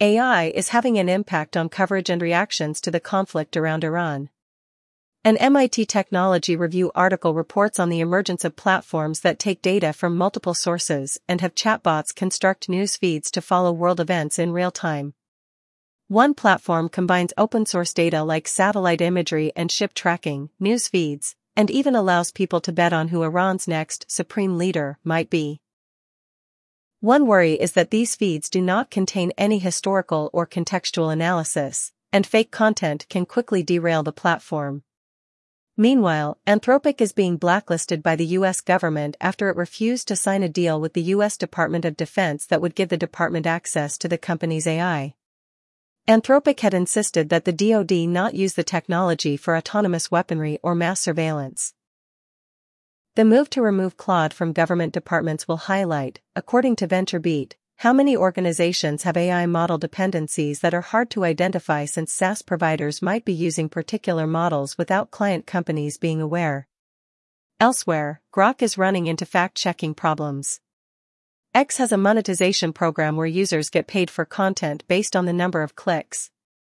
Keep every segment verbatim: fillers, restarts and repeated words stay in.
A I is having an impact on coverage and reactions to the conflict around Iran. An M I T Technology Review article reports on the emergence of platforms that take data from multiple sources and have chatbots construct news feeds to follow world events in real time. One platform combines open-source data like satellite imagery and ship tracking, news feeds, and even allows people to bet on who Iran's next supreme leader might be. One worry is that these feeds do not contain any historical or contextual analysis, and fake content can quickly derail the platform. Meanwhile, Anthropic is being blacklisted by the U S government after it refused to sign a deal with the U S Department of Defense that would give the department access to the company's A I. Anthropic had insisted that the D O D not use the technology for autonomous weaponry or mass surveillance. The move to remove Claude from government departments will highlight, according to VentureBeat, how many organizations have A I model dependencies that are hard to identify since SaaS providers might be using particular models without client companies being aware. Elsewhere, Grok is running into fact-checking problems. X has a monetization program where users get paid for content based on the number of clicks.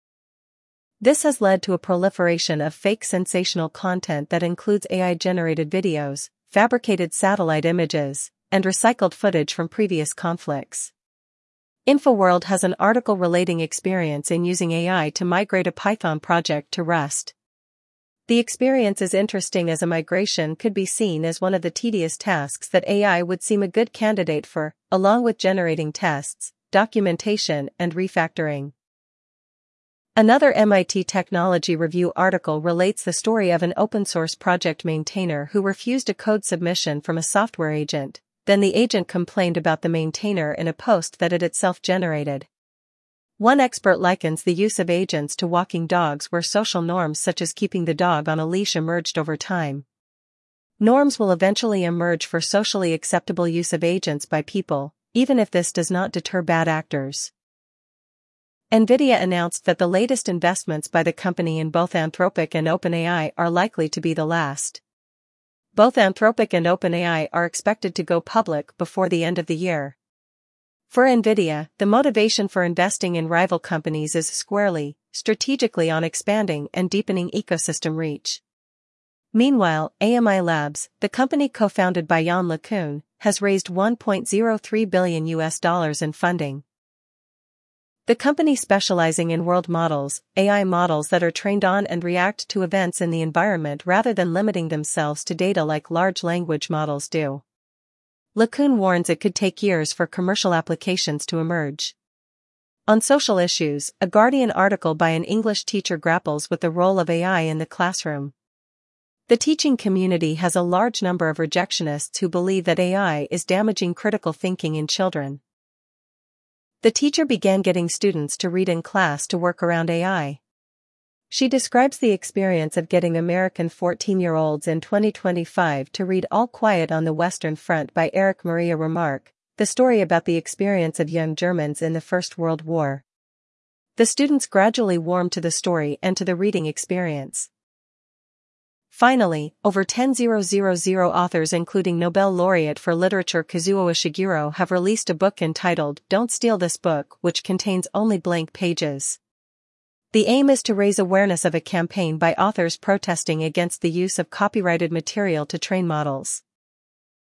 This has led to a proliferation of fake sensational content that includes A I-generated videos, fabricated satellite images, and recycled footage from previous conflicts. InfoWorld has an article relating experience in using A I to migrate a Python project to Rust. The experience is interesting as a migration could be seen as one of the tedious tasks that A I would seem a good candidate for, along with generating tests, documentation, and refactoring. Another M I T Technology Review article relates the story of an open-source project maintainer who refused a code submission from a software agent. Then the agent complained about the maintainer in a post that it itself generated. One expert likens the use of agents to walking dogs where social norms such as keeping the dog on a leash emerged over time. Norms will eventually emerge for socially acceptable use of agents by people, even if this does not deter bad actors. NVIDIA announced that the latest investments by the company in both Anthropic and OpenAI are likely to be the last. Both Anthropic and OpenAI are expected to go public before the end of the year. For NVIDIA, the motivation for investing in rival companies is squarely, strategically on expanding and deepening ecosystem reach. Meanwhile, A M I Labs, the company co-founded by Yann LeCun, has raised one point zero three billion U S dollars in funding. The company specializing in world models, A I models that are trained on and react to events in the environment rather than limiting themselves to data like large language models do. LeCun warns it could take years for commercial applications to emerge. On social issues, a Guardian article by an English teacher grapples with the role of A I in the classroom. The teaching community has a large number of rejectionists who believe that A I is damaging critical thinking in children. The teacher began getting students to read in class to work around A I. She describes the experience of getting American fourteen-year-olds in twenty twenty-five to read All Quiet on the Western Front by Erich Maria Remarque, the story about the experience of young Germans in the First World War. The students gradually warmed to the story and to the reading experience. Finally, over ten thousand authors including Nobel laureate for literature Kazuo Ishiguro have released a book entitled Don't Steal This Book, which contains only blank pages. The aim is to raise awareness of a campaign by authors protesting against the use of copyrighted material to train models.